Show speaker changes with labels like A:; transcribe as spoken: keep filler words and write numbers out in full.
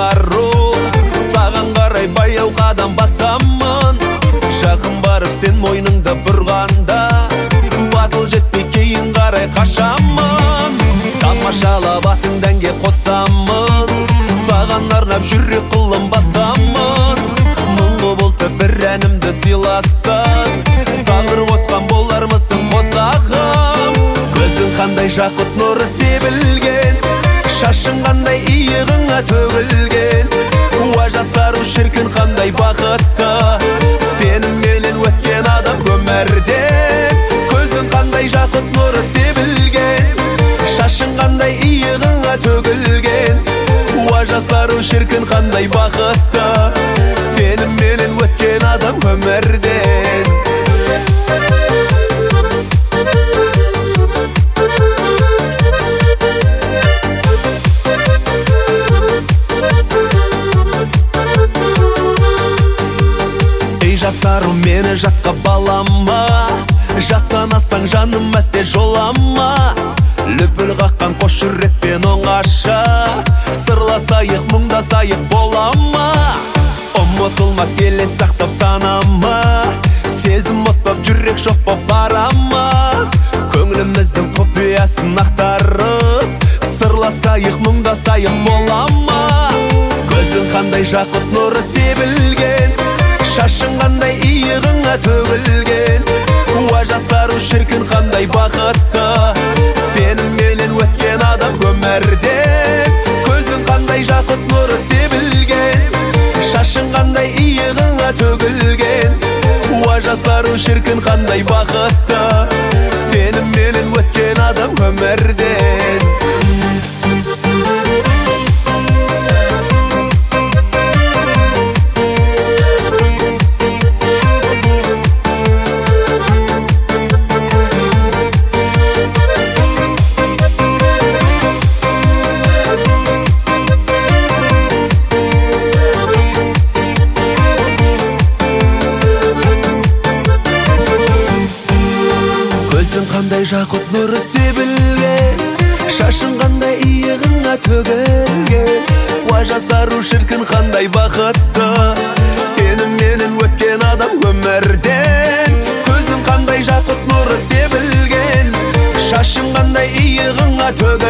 A: ару, саған қарай баяу қадам басамын. Жақын барып сен мойныңды бұрғанда, батыл жетпей кейін қарай қашамын. Тамашалап атыңды әнге қосамын, саған арнап жүрек қылым басамын. Мұңғы болты бір әнімді сыйласын, тағдыр қосқан болармысың қосағым. Көзің қандай жақұт нұры себілген, шашың қандай иығыңа төгілген. Уа жасару шіркін қандай бақытты, сеніменен өткен адам өмірде. Көзің қандай жақұт нұры себілген, шашың қандай иығыңа төгілген. Уа жасару шіркін қандай бақытты, сеніменен өткен адам өмірден. Жасару мені жатқа балама, жат санасаң жаным мәсте жолама. Лүпіл қаққан қош жүрекпен оңаша, сырласайық мұңдасайық болама. Ұмытылмас елес сақтап санама, сезім ұтпап жүрек жоқпап барама. Көңіліміздің құпиясын ақтарып, сырласайық мұңдасайық болама. Көзің қандай жақұт нұры себілген, шашың қандай иығыңа төгілген. Уа жасару шіркін қандай бақытты, сеніменен өткен адам өмірде. Көзің қандай жақұт нұры себілген, шашың қандай иығыңа төгілген. Уа жасару шіркін қандай бақытты, сеніменен өткен адам өмірден. Көзің қандай жақұт нұры себілген, шашың қандай иығыңа төгілген. Уа жасару шіркін қандай бақытты, сеніменен өткен адам өмірден. Көзің қандай жақұт нұры себілген, шашың қандай иығыңа төгілген.